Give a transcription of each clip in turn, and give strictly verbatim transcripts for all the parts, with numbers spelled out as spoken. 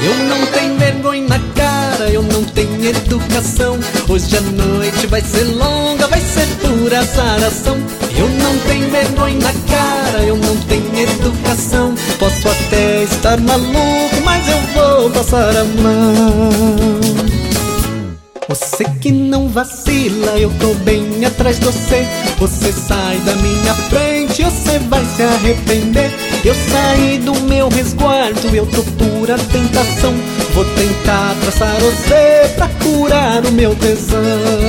Eu não tenho vergonha na cara, eu não tenho educação. Hoje a noite vai ser longa, vai ser pura azaração. Eu não tenho vergonha na cara, eu não tenho educação. Posso até estar maluco, mas eu vou passar a mão. Você que não vacila, eu tô bem atrás de você. Você sai da minha frente, você vai se arrepender. Eu saí do meu resguardo, eu tô pura tentação. Vou tentar traçar você pra curar o meu tesão.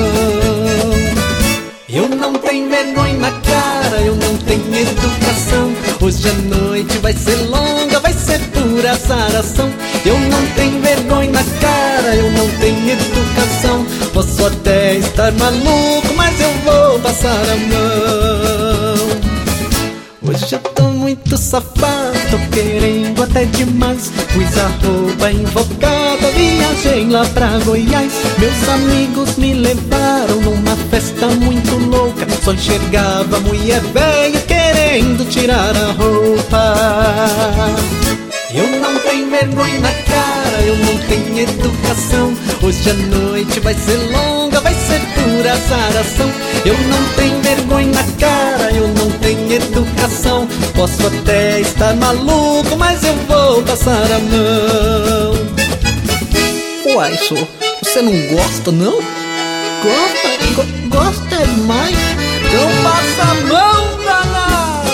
Eu não tenho vergonha na cara, eu não tenho educação. Hoje a noite vai ser longa, vai ser pura azaração. Eu não tenho vergonha na cara, eu não tenho educação. Posso até estar maluco, mas eu vou passar a mão. Hoje eu tô muito safado, tô querendo até demais. Pus a roupa invocada, viajei lá pra Goiás. Meus amigos me levaram numa festa muito louca. Só enxergava mulher velha querendo tirar a roupa. Eu não tenho vergonha na cara, eu não tenho educação. Hoje a noite vai ser longa, vai ser pura azaração. Eu não tenho vergonha na cara, eu não tenho educação. Posso até estar maluco, mas eu vou passar a mão. Uai, senhor, você não gosta, não? Gosta? Go gosta é demais? Então passa a mão, danado!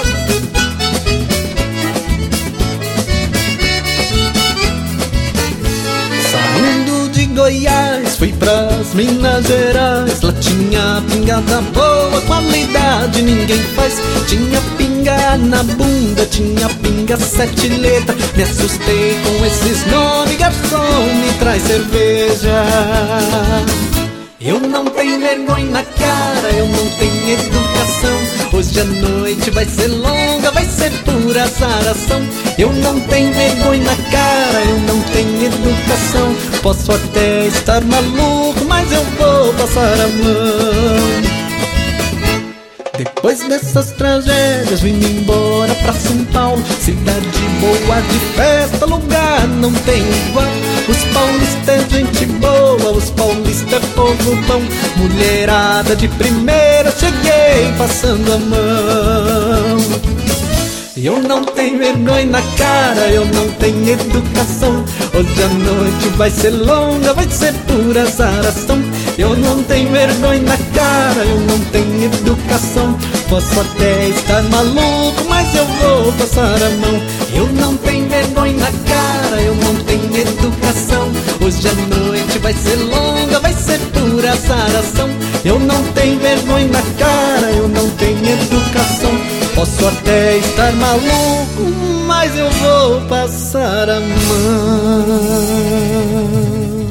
Saindo de Goiás, fui pras Minas Gerais. Lá tinha pingada boa, qualidade ninguém faz. Tinha pinga na bunda, tinha pinga sete letras. Me assustei com esses nomes, garçom, me traz cerveja. Eu não tenho vergonha na cara, eu não tenho educação. Hoje a noite vai ser longa, vai ser pura azaração. Eu não tenho vergonha na cara, eu não tenho educação. Posso até estar maluco, mas eu vou passar a mão. Depois dessas tragédias vim embora pra São Paulo. Cidade boa de festa, lugar não tem igual. Os paulistas é gente boa, os paulistas é povo bom. Mulherada de primeira, cheguei passando a mão. Eu não tenho vergonha na cara, eu não tenho educação. Hoje a noite vai ser longa, vai ser pura azaração. Eu não tenho vergonha na cara, eu não tenho educação. Posso até estar maluco, mas eu vou passar a mão. Eu não tenho vergonha na cara, eu não tenho educação. Hoje a noite vai ser longa, vai ser pura azaração. Eu não tenho vergonha na cara, eu não tenho educação. Posso até estar maluco, mas eu vou passar a mão.